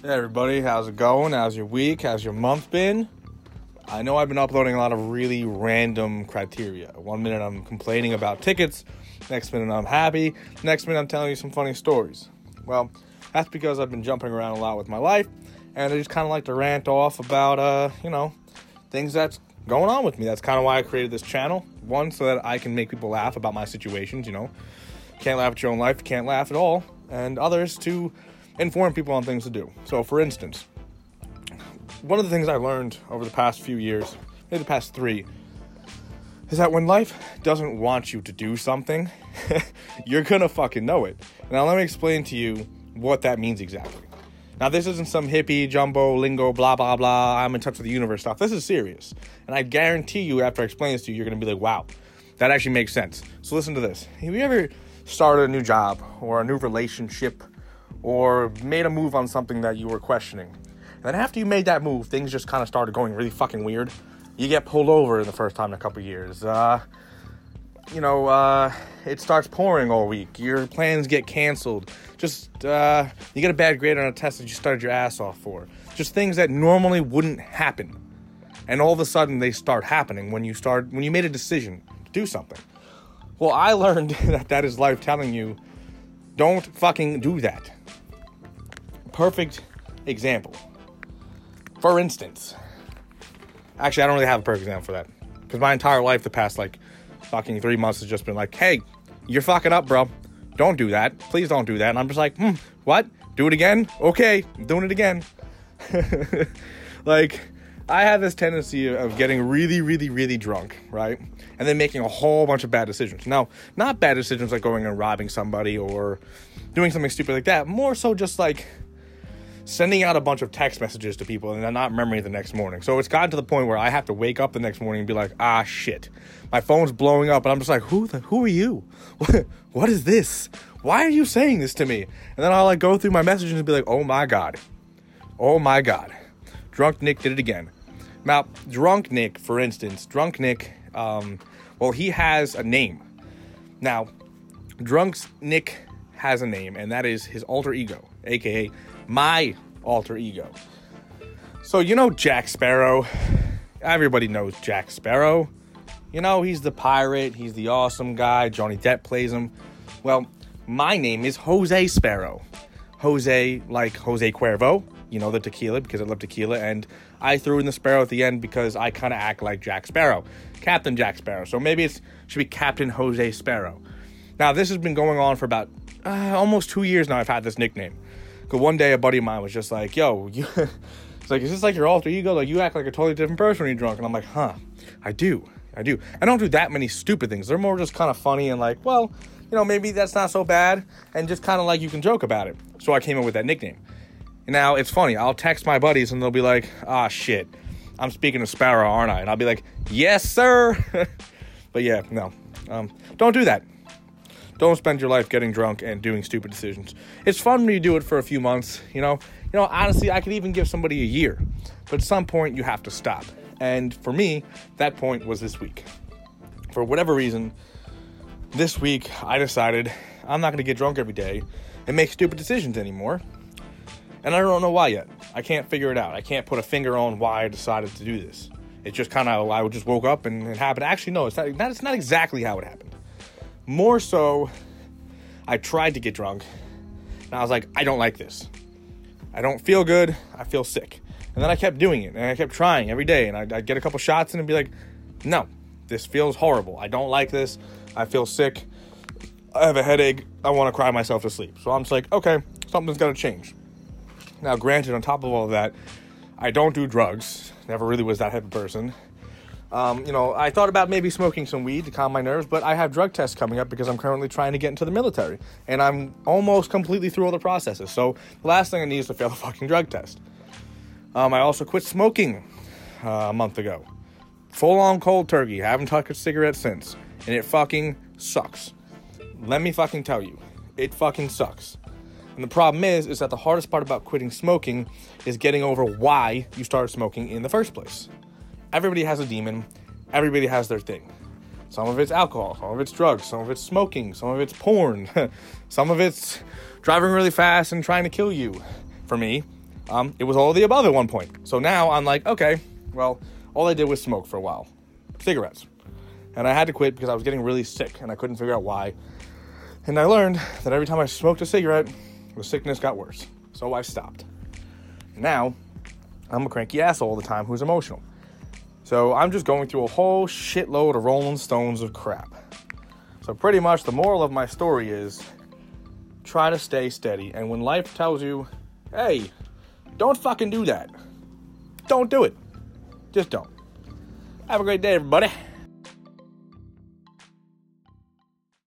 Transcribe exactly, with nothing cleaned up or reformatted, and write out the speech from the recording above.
Hey everybody, how's it going? How's your week? How's your month been? I know I've been uploading a lot of really random criteria. One minute I'm complaining about tickets, next minute I'm happy, next minute I'm telling you some funny stories. Well, that's because I've been jumping around a lot with my life, and I just kind of like to rant off about, uh, you know, things that's going on with me. That's kind of why I created this channel. One, so that I can make people laugh about my situations, you know. Can't laugh at your own life, you can't laugh at all. And others to inform people on things to do. So, for instance, one of the things I learned over the past few years, maybe the past three, is that when life doesn't want you to do something, you're gonna fucking know it. Now, let me explain to you what that means exactly. Now, this isn't some hippie, jumbo, lingo, blah, blah, blah, I'm in touch with the universe stuff. This is serious. And I guarantee you, after I explain this to you, you're gonna be like, wow, that actually makes sense. So listen to this. Have you ever started a new job or a new relationship or made a move on something that you were questioning? And then after you made that move, things just kind of started going really fucking weird. You get pulled over the first time in a couple of years. Uh, you know, uh, it starts pouring all week. Your plans get canceled. Just, uh, you get a bad grade on a test that you started your ass off for. Just things that normally wouldn't happen. And all of a sudden, they start happening when you start, when you made a decision to do something. Well, I learned that that is life telling you, don't fucking do that. Perfect example. For instance, actually, I don't really have a perfect example for that. Because my entire life, the past, like, fucking three months has just been like, hey, you're fucking up, bro. Don't do that. Please don't do that. And I'm just like, hmm, what? Do it again? Okay, I'm doing it again. Like, I have this tendency of getting really, really, really drunk, right? And then making a whole bunch of bad decisions. Now, not bad decisions like going and robbing somebody or doing something stupid like that. More so just like sending out a bunch of text messages to people and then not remembering it the next morning. So it's gotten to the point where I have to wake up the next morning and be like, ah, shit. My phone's blowing up, and I'm just like, who the, who are you? What, what is this? Why are you saying this to me? And then I'll like go through my messages and be like, oh my God. Oh my God. Drunk Nick did it again. Now, Drunk Nick, for instance, Drunk Nick, um, well, he has a name. Now, Drunk Nick has a name, and that is his alter ego, a k a my alter ego. So, you know Jack Sparrow. Everybody knows Jack Sparrow. You know, he's the pirate. He's the awesome guy. Johnny Depp plays him. Well, my name is Jose Sparrow. Jose, like Jose Cuervo. You know, the tequila, because I love tequila. And I threw in the Sparrow at the end because I kind of act like Jack Sparrow. Captain Jack Sparrow. So maybe it should be Captain Jose Sparrow. Now, this has been going on for about uh, almost two years now. I've had this nickname. Because one day a buddy of mine was just like, yo, you, it's like, is this like your alter ego? Like, you act like a totally different person when you're drunk. And I'm like, huh, I do. I do. I don't do that many stupid things. They're more just kind of funny and like, well, you know, maybe that's not so bad. And just kind of like you can joke about it. So I came up with that nickname. Now, it's funny. I'll text my buddies and they'll be like, ah, shit, I'm speaking to Sparrow, aren't I? And I'll be like, yes, sir. But yeah, no. Um, don't do that. Don't spend your life getting drunk and doing stupid decisions. It's fun when you do it for a few months, you know. You know, honestly, I could even give somebody a year. But at some point, you have to stop. And for me, that point was this week. For whatever reason, this week, I decided I'm not going to get drunk every day and make stupid decisions anymore. And I don't know why yet. I can't figure it out. I can't put a finger on why I decided to do this. It just kind of, I just woke up and it happened. Actually, no, it's not, that's not exactly how it happened. More so, I tried to get drunk, and I was like, I don't like this. I don't feel good. I feel sick. And then I kept doing it, and I kept trying every day, and I'd, I'd get a couple shots in and be like, no, this feels horrible. I don't like this. I feel sick. I have a headache. I want to cry myself to sleep. So I'm just like, okay, something's got to change. Now, granted, on top of all of that, I don't do drugs. Never really was that type of person. Um, you know, I thought about maybe smoking some weed to calm my nerves, but I have drug tests coming up because I'm currently trying to get into the military. And I'm almost completely through all the processes. So the last thing I need is to fail a fucking drug test. Um, I also quit smoking uh, a month ago. Full on cold turkey. Haven't touched a cigarette since. And it fucking sucks. Let me fucking tell you. It fucking sucks. And the problem is, is that the hardest part about quitting smoking is getting over why you started smoking in the first place. Everybody has a demon. Everybody has their thing. Some of it's alcohol. Some of it's drugs. Some of it's smoking. Some of it's porn. Some of it's driving really fast and trying to kill you. For me, Um, it was all of the above at one point. So now I'm like, okay, well, all I did was smoke for a while. Cigarettes. And I had to quit because I was getting really sick and I couldn't figure out why. And I learned that every time I smoked a cigarette, the sickness got worse. So I stopped. Now, I'm a cranky asshole all the time who's emotional. So I'm just going through a whole shitload of Rolling Stones of crap. So pretty much the moral of my story is try to stay steady. And when life tells you, hey, don't fucking do that. Don't do it. Just don't. Have a great day, everybody.